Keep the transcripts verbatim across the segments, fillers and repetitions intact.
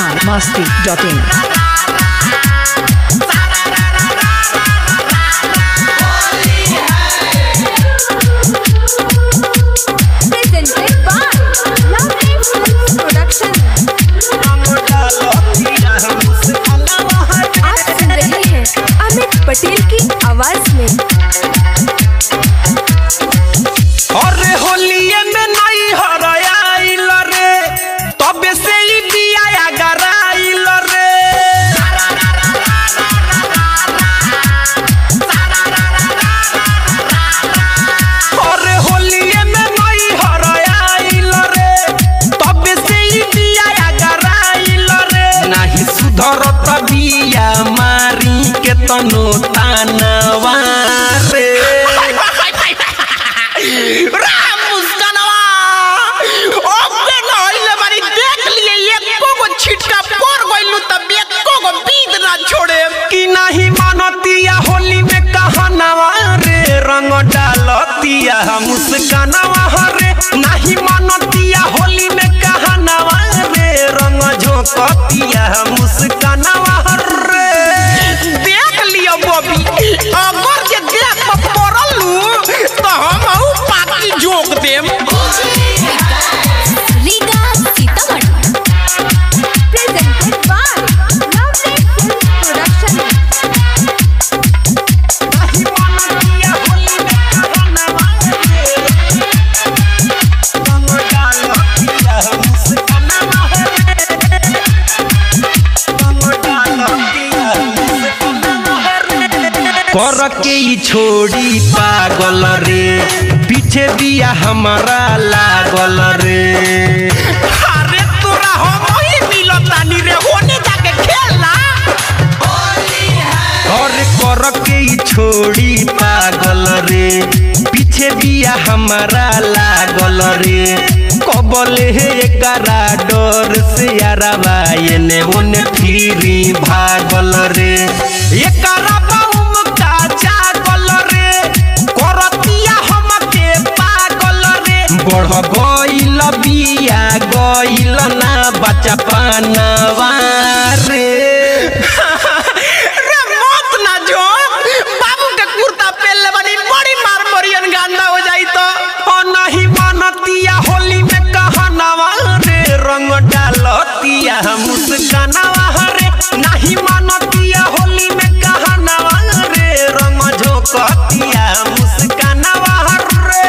Bihar Masti dot in. Patel की आवाज में। अरे होलिये में नहीं हराइल रे, तबे से ही दिया गराइल रे। अरे होलिये में नहीं हराइल रे, तबे से ही दिया गराइल रे। नहीं सुधरत बिया मारी के तनो तानवा रे। राम मुस्कानवा ओबे नइले बारी देख लिए एको गो छिटका पर गइलु त एको गो बीत ना छोड़े। कि नहीं मानतिया होली में कहनावा रे, रंग डालतिया मुस्कानवा रे। नहीं मानतिया होली में कहनावा रे, रंग झोंकतिया मुस्कानवा रे। देख लियो बॉबी, अगर जे देख पर पड़लू तो हम आउ पाकी जोक देम। Riga Sitamarhi presented by lovely film production. नहीं मानतिया होली में कहनावा रे, रंग डालतिया मुस्कानवा रे। रंग डालतिया कर के ही छोड़ी पागल रे, पीछे बिया हमारा लागल रे। अरे तोरा हम ही मिलतानी रे, होने जाके खेलना। और कर के ही छोड़ी पागल रे, पीछे बिया हमारा लागल रे। कबले है एकरा डर से यारवा एने ओने फिरी भागल रे। एकरा बढ़ गइल बिया गइल ना बच्चा पानवा रे। रे मत ना जो बाबू के कुर्ता पहनले बनी बड़ी मार मरियन गांदा हो जाई तो। ओ नहीं मानतिया होली में कहनावा रे, रंग डालतिया मुस्कानवा रे। नहीं मानतिया होली में कहनावा रे, रंग झोंकतिया मुस्कानवा रे।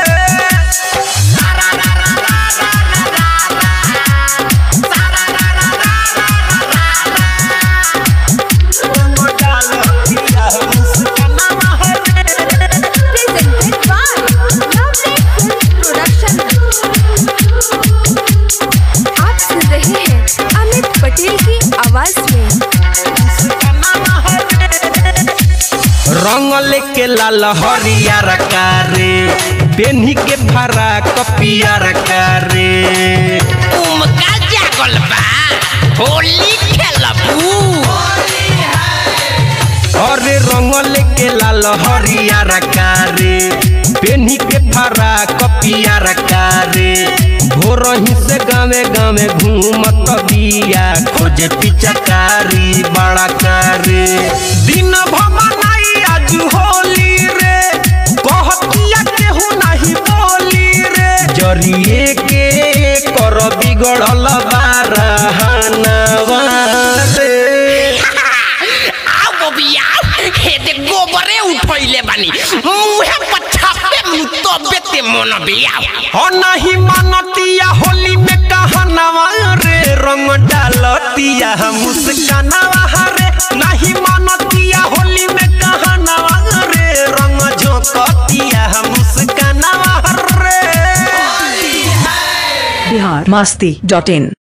रंग लेके लाल हरियर कारे, पेन्ही के फरा कपियर कारे। उमका जागल बा होली खेलबू। अरे रंग लेके लाल हरियर कारे, पेन्ही के फरा कपियर कारे। भोरही से गावे गावे घूमत बिया, खोजे पिचकारी बड़ा करे। दिन भमनाई आज होली रे, कहतिया केहू नहीं बोली रे। जरिए के कर बिगड़ल बारहनवा रे। आओ बबिया हेदे गोबरे उठैले बानी, मुहे पछापे मुतबे ते मन बिया। हो नहीं मानतिया होली में कहनावा रे, रंग डालतिया मुस्कानवा रे। नहीं मानतिया होली में कहनावा रे, रंग झोंकतिया मुस्कानवा रे। बिहार मस्ती डॉट इन।